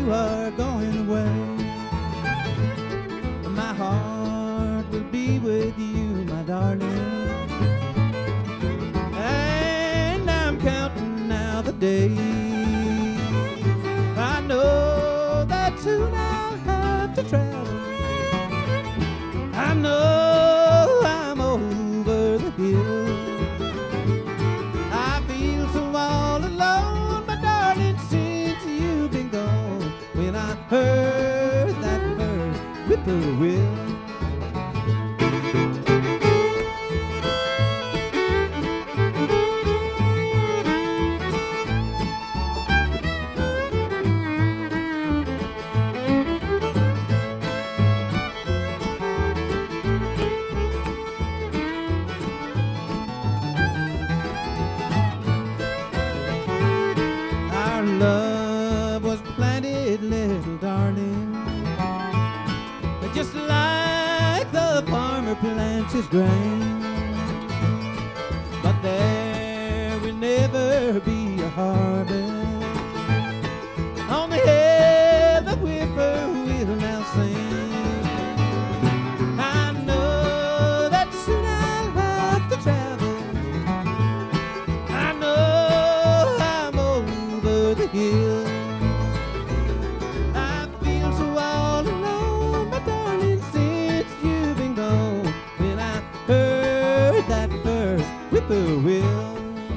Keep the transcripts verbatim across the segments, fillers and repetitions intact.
you are going away. My heart will be with you, my darling, and I'm counting now the days. I know that soon I'll have to travel. I know I'm over the hill. I feel so all alone, my darling, since you've been gone. When I heard that first whippoorwill, our love was planted, little darling, just like the farmer plants his grain. But there will never be a harvest on the hill the whippoorwill now sing. I know that soon I'll have to travel. I know I'm over the hill. I feel so all alone, my darling, since you've been gone. When I heard that first whippoorwill,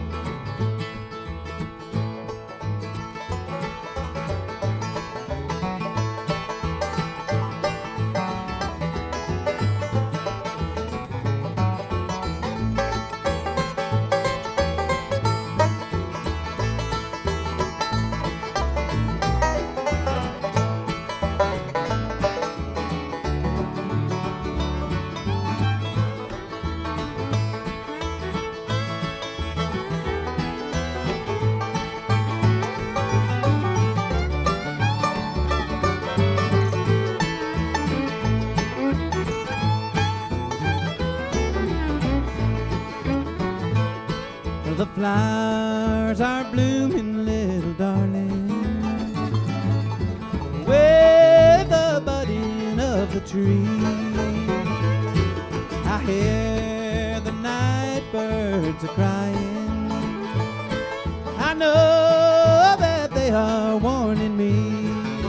the flowers are blooming, little darling, with the budding of the tree. I hear the night birds are crying. I know that they are warning me.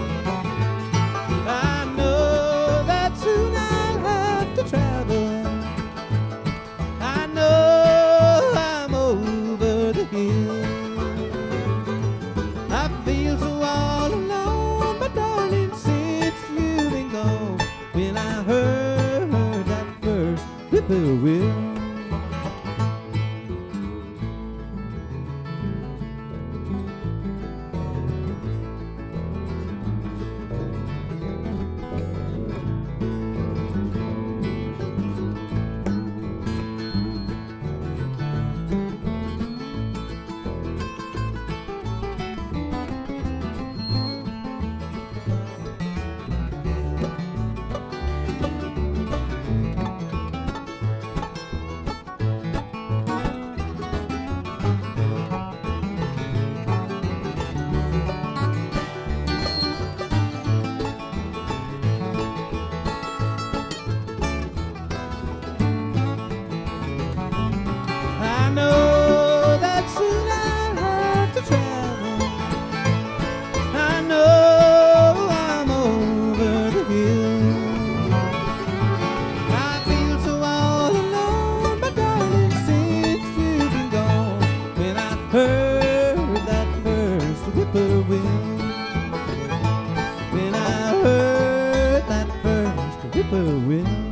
I know that soon I'll have to travel. I know I'm over the hill. I feel so all alone, my darling, since you've been gone. When I heard that first whippoorwill, I know that soon I'll have to travel. I know I'm over the hill. I feel so all alone, my darling, since you've been gone. When I heard that first whippoorwill, when I heard that first whippoorwill.